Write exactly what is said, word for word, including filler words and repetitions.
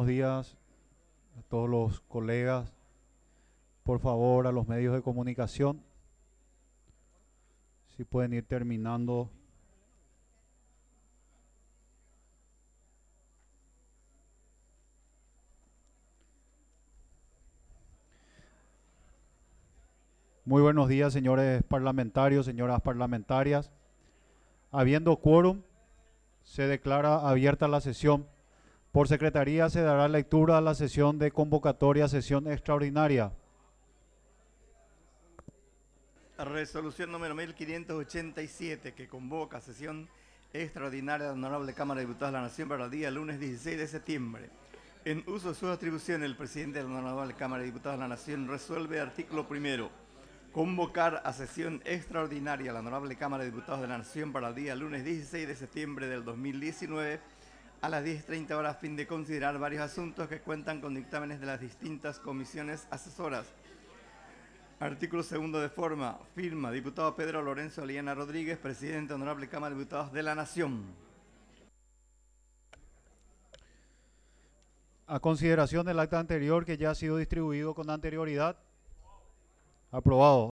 buenos días a todos los colegas. Por favor, a los medios de comunicación, si pueden ir terminando. Muy buenos días, señores parlamentarios, señoras parlamentarias. Habiendo quórum, se declara abierta la sesión. Por secretaría se dará lectura a la sesión de convocatoria, sesión extraordinaria. Resolución número mil quinientos ochenta y siete, que convoca sesión extraordinaria de la Honorable Cámara de Diputados de la Nación para el día lunes dieciséis de septiembre. En uso de sus atribuciones, el presidente de la Honorable Cámara de Diputados de la Nación resuelve, artículo primero, convocar a sesión extraordinaria a la Honorable Cámara de Diputados de la Nación para el día lunes dieciséis de septiembre del dos mil diecinueve a las diez treinta horas, a fin de considerar varios asuntos que cuentan con dictámenes de las distintas comisiones asesoras. Artículo segundo de forma. Firma, diputado Pedro Lorenzo Aliana Rodríguez, presidente de Honorable Cámara de Diputados de la Nación. A consideración del acta anterior que ya ha sido distribuido con anterioridad. Aprobado.